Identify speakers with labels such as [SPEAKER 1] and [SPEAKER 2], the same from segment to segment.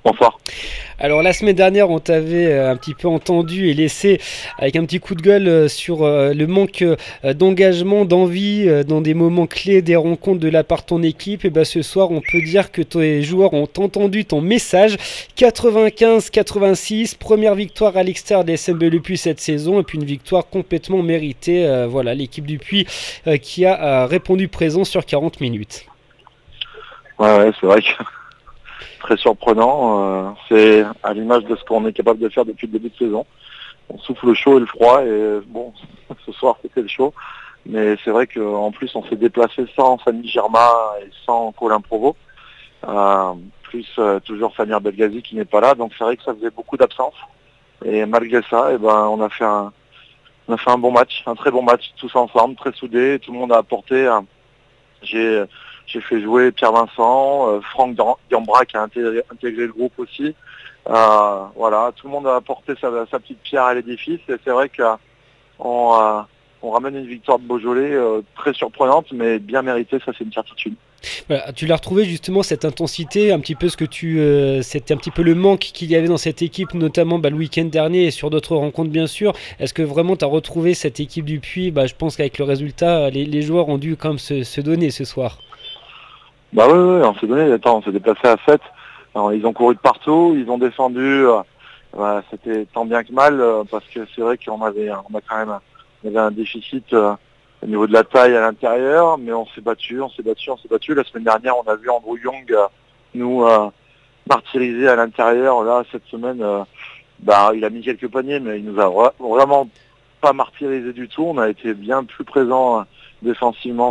[SPEAKER 1] Bonsoir.
[SPEAKER 2] Alors la semaine dernière, on t'avait un petit peu entendu et laissé avec un petit coup de gueule sur le manque d'engagement, d'envie dans des moments clés des rencontres de la part de ton équipe. Et ben ce soir, on peut dire que tes joueurs ont entendu ton message. 95-86, première victoire à l'extérieur des SMB Le Puy cette saison et puis une victoire complètement méritée. Voilà, l'équipe du Puy qui a répondu présent sur 40 minutes.
[SPEAKER 1] Ouais, c'est vrai que très surprenant. C'est à l'image de ce qu'on est capable de faire depuis le début de saison. On souffle le chaud et le froid et bon, ce soir c'était le chaud. Mais c'est vrai qu'en plus on s'est déplacé sans Fanny Germain et sans Colin Provost. Plus toujours Samir Belghazi qui n'est pas là. Donc c'est vrai que ça faisait beaucoup d'absence. Et malgré ça, on a fait un bon match, un très bon match, tous ensemble, très soudés. Tout le monde a apporté. J'ai j'ai fait jouer Pierre Vincent, Franck Diambra qui a intégré le groupe aussi. Voilà, tout le monde a apporté sa petite pierre à l'édifice et c'est vrai qu'on ramène une victoire de Beaujolais très surprenante mais bien méritée, ça c'est une certitude.
[SPEAKER 2] Voilà, tu l'as retrouvé justement cette intensité, un petit peu c'était un petit peu le manque qu'il y avait dans cette équipe, notamment le week-end dernier et sur d'autres rencontres bien sûr. Est-ce que vraiment tu as retrouvé cette équipe du Puy? Je pense qu'avec le résultat, les joueurs ont dû quand même se donner ce soir.
[SPEAKER 1] Bah oui, on s'est donné, attends, on s'est déplacé à 7. Alors, ils ont couru de partout, ils ont descendu, c'était tant bien que mal, parce que c'est vrai on a quand même on avait un déficit au niveau de la taille à l'intérieur, mais on s'est battu, on s'est battu, on s'est battu. La semaine dernière, on a vu Andrew Young nous martyriser à l'intérieur. Là, cette semaine, il a mis quelques paniers, mais il nous a vraiment pas martyrisé du tout. On a été bien plus présent défensivement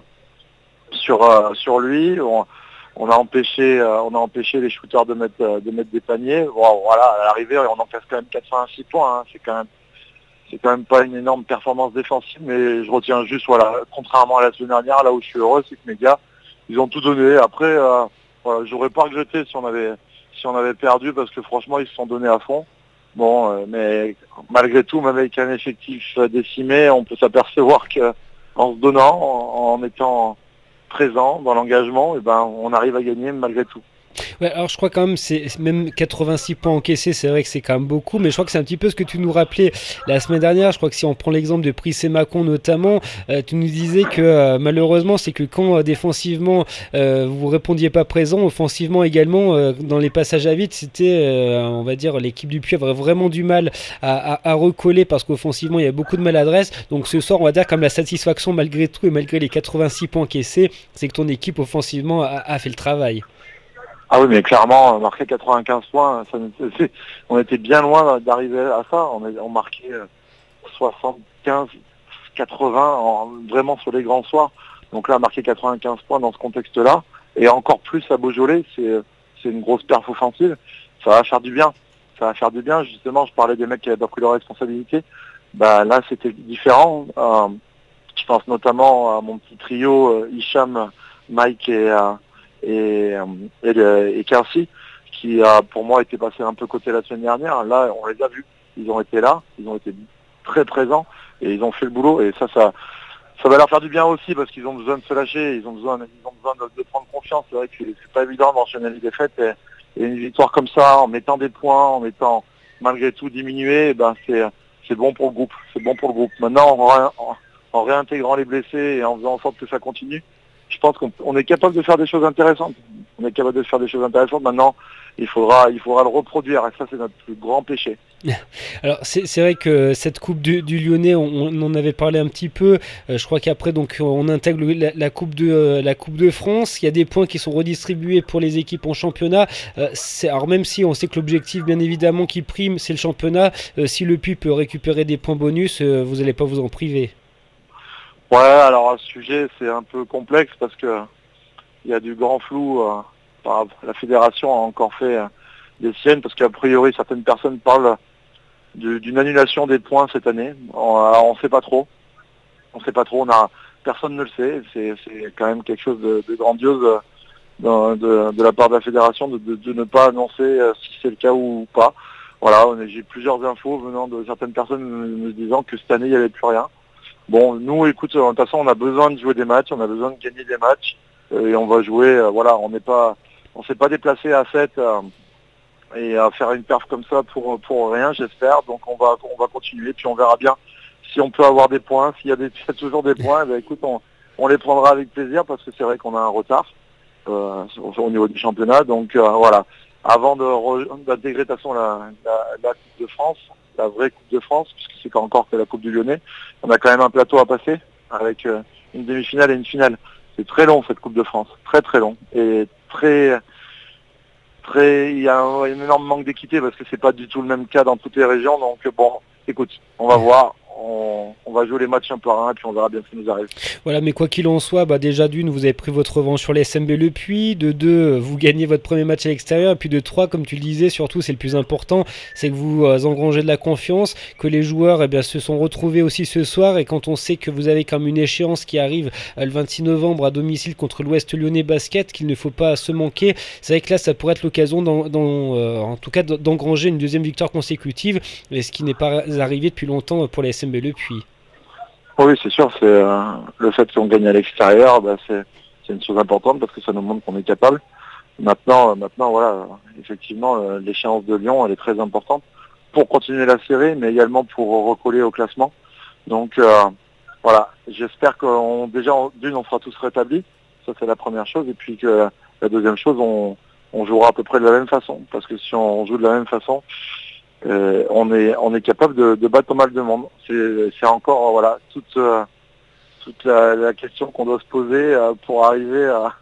[SPEAKER 1] sur lui. On a empêché les shooters de mettre des paniers. Bon, voilà, à l'arrivée, on encaisse quand même 86 points. Hein. C'est quand même pas une énorme performance défensive, mais je retiens juste, voilà, contrairement à la semaine dernière, là où je suis heureux, c'est que mes gars, ils ont tout donné. Après, voilà, j'aurais pas regretté si on avait perdu, parce que franchement, ils se sont donnés à fond. Bon, mais malgré tout, même avec un effectif décimé, on peut s'apercevoir que en se donnant, en étant présent dans l'engagement, et on arrive à gagner malgré tout.
[SPEAKER 2] Ouais, alors je crois quand même, même 86 points encaissés, c'est vrai que c'est quand même beaucoup, mais je crois que c'est un petit peu ce que tu nous rappelais la semaine dernière. Je crois que si on prend l'exemple de Prissé Macon notamment, tu nous disais que malheureusement, c'est que quand défensivement vous répondiez pas présent, offensivement également, dans les passages à vide, c'était, on va dire, l'équipe du Puy avait vraiment du mal à recoller parce qu'offensivement, il y a beaucoup de maladresse. Donc ce soir, on va dire comme la satisfaction malgré tout et malgré les 86 points encaissés, c'est que ton équipe offensivement a fait le travail.
[SPEAKER 1] Ah oui, mais clairement, marquer 95 points, on était bien loin d'arriver à ça. On marquait 75, 80 vraiment sur les grands soirs. Donc là, marquer 95 points dans ce contexte-là, et encore plus à Beaujolais, c'est une grosse perf offensive. Ça va faire du bien. Ça va faire du bien. Justement, je parlais des mecs qui avaient pas pris leurs responsabilités. Là, c'était différent. Je pense notamment à mon petit trio, Hicham, Mike et Kersi, qui a pour moi été passé un peu côté la semaine dernière. Là, on les a vus. Ils ont été là, ils ont été très présents et ils ont fait le boulot. Et ça va leur faire du bien aussi parce qu'ils ont besoin de se lâcher, ils ont besoin de prendre confiance. C'est vrai que c'est pas évident d'enchaîner les défaites et une victoire comme ça, en mettant des points, en mettant malgré tout diminué, c'est bon pour le groupe. C'est bon pour le groupe. Maintenant, en réintégrant les blessés et en faisant en sorte que ça continue, je pense qu'on est capable de faire des choses intéressantes. On est capable de faire des choses intéressantes. Maintenant, il faudra le reproduire. Et ça, c'est notre plus grand péché.
[SPEAKER 2] Alors c'est vrai que cette coupe du Lyonnais, on en avait parlé un petit peu. Je crois qu'après donc on intègre la coupe de France. Il y a des points qui sont redistribués pour les équipes en championnat. Alors même si on sait que l'objectif bien évidemment qui prime c'est le championnat, si le Puy peut récupérer des points bonus, vous n'allez pas vous en priver.
[SPEAKER 1] Ouais, alors à ce sujet, c'est un peu complexe parce que il y a du grand flou. La fédération a encore fait des siennes parce qu'a priori certaines personnes parlent d'une annulation des points cette année. On sait pas trop. On sait pas trop. Personne ne le sait. C'est quand même quelque chose de grandiose de la part de la fédération de ne pas annoncer si c'est le cas ou pas. Voilà, j'ai plusieurs infos venant de certaines personnes me disant que cette année il n'y avait plus rien. Bon, nous, écoute, de toute façon, on a besoin de jouer des matchs, on a besoin de gagner des matchs, et on va jouer. Voilà, on s'est pas déplacé à 7 et à faire une perf comme ça pour rien, j'espère. Donc on va continuer, puis on verra bien si on peut avoir des points. S'il y a toujours des points, eh bien, écoute, on les prendra avec plaisir parce que c'est vrai qu'on a un retard au niveau du championnat. Donc voilà, avant d'intégrer de toute façon la Coupe de France, la vraie Coupe de France, puisque c'est pas encore que la Coupe du Lyonnais, on a quand même un plateau à passer avec une demi-finale et une finale. C'est très long cette Coupe de France, très très long et il y a un énorme manque d'équité parce que c'est pas du tout le même cas dans toutes les régions. Donc bon, écoute, on va voir. On va jouer les matchs un par un et puis on verra bien ce qui nous arrive.
[SPEAKER 2] Voilà, mais quoi qu'il en soit, déjà d'une, vous avez pris votre revanche sur les SMB Le Puy, de deux, vous gagnez votre premier match à l'extérieur, et puis de trois, comme tu le disais, surtout c'est le plus important, c'est que vous engrangez de la confiance, que les joueurs se sont retrouvés aussi ce soir, et quand on sait que vous avez quand même une échéance qui arrive le 26 novembre à domicile contre l'Ouest Lyonnais Basket, qu'il ne faut pas se manquer, c'est vrai que là ça pourrait être l'occasion en tout cas d'engranger une deuxième victoire consécutive, et ce qui n'est pas arrivé depuis longtemps pour les SMB Le Puy.
[SPEAKER 1] Oui, c'est sûr, c'est le fait qu'on gagne à l'extérieur, c'est une chose importante parce que ça nous montre qu'on est capable. Maintenant, voilà, effectivement, l'échéance de Lyon, elle est très importante pour continuer la série, mais également pour recoller au classement. Donc voilà, j'espère déjà on sera tous rétablis, ça c'est la première chose, et puis que la deuxième chose, on jouera à peu près de la même façon, parce que si on joue de la même façon, on est capable de battre pas mal de monde. C'est encore voilà toute la question qu'on doit se poser pour arriver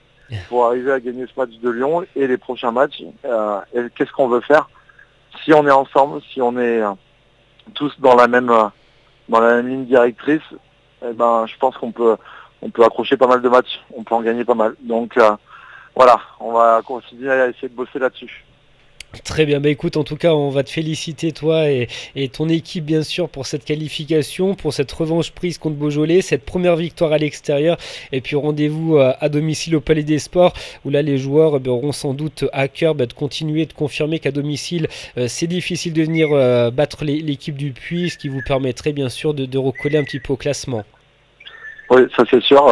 [SPEAKER 1] à gagner ce match de Lyon et les prochains matchs. Et qu'est-ce qu'on veut faire si on est ensemble, si on est tous dans la même ligne directrice. Je pense qu'on peut accrocher pas mal de matchs, on peut en gagner pas mal. Donc voilà, on va continuer à essayer de bosser là-dessus.
[SPEAKER 2] Très bien, écoute, en tout cas, on va te féliciter, toi et ton équipe, bien sûr, pour cette qualification, pour cette revanche prise contre Beaujolais, cette première victoire à l'extérieur, et puis rendez-vous à domicile au Palais des Sports, où là, les joueurs auront sans doute à cœur de continuer, de confirmer qu'à domicile, c'est difficile de venir battre l'équipe du Puy, ce qui vous permettrait, bien sûr, de recoller un petit peu au classement.
[SPEAKER 1] Oui, ça c'est sûr.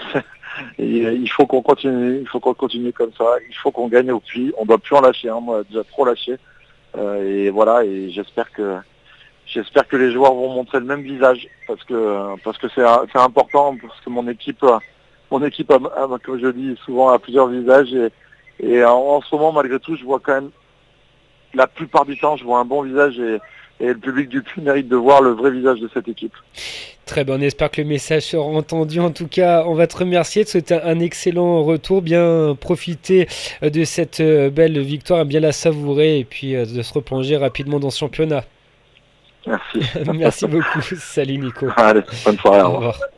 [SPEAKER 1] Il faut qu'on continue comme ça. Il faut qu'on gagne au Puy. On doit plus en lâcher. Moi, on a déjà trop lâché. Et voilà. Et j'espère que les joueurs vont montrer le même visage parce que c'est important parce que mon équipe a, comme je dis souvent, a plusieurs visages et en ce moment, malgré tout, je vois quand même la plupart du temps, je vois un bon visage et le public du Puy mérite de voir le vrai visage de cette équipe.
[SPEAKER 2] Très bien, on espère que le message sera entendu. En tout cas, on va te remercier de souhaiter un excellent retour, bien profiter de cette belle victoire, bien la savourer et puis de se replonger rapidement dans ce championnat.
[SPEAKER 1] Merci.
[SPEAKER 2] Merci beaucoup. Salut Nico.
[SPEAKER 1] Allez, bonne soirée.
[SPEAKER 2] Au revoir.